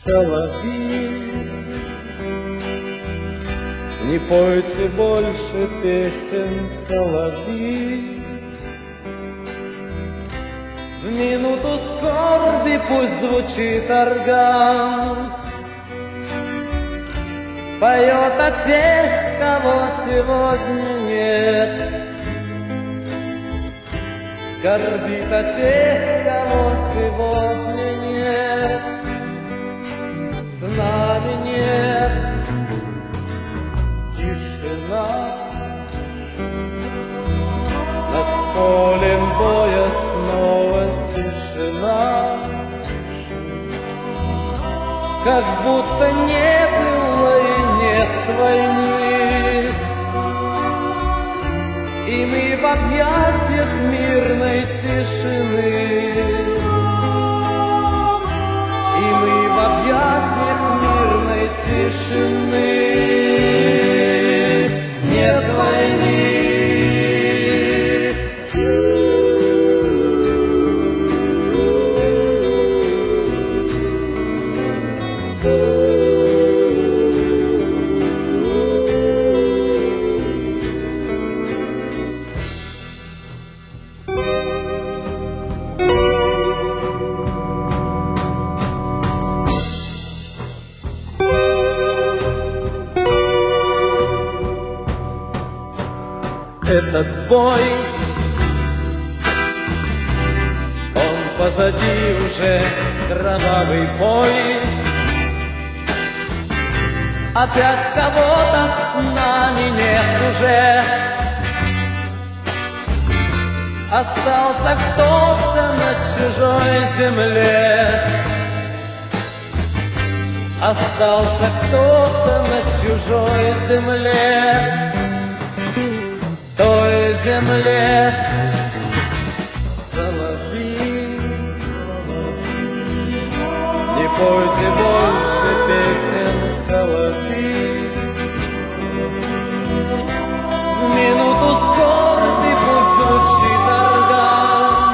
соловьи. Не пойте больше песен, соловьи. В минуту скорби пусть звучит орган, поет о тех, кого сегодня нет, скорбит о тех, кого сегодня нет, с нами нет. Тишина над полем боя, снова тишина, как будто не было и нет войны, и мы в объятиях мирной тишины, и мы в объятиях мирной тишины. Нет войны. Этот бой, он позади уже, кровавый бой. Опять кого-то с нами нет уже, остался кто-то на чужой земле, остался кто-то на чужой земле, той земле. Соловьи, не пойте больше песен, соловьи. В минуту скорби пусть звучит орган,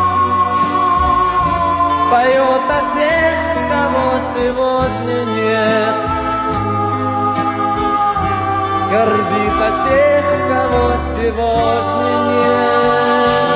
поет о тех, кого сегодня нет, скорбит о тех, кого сегодня нет.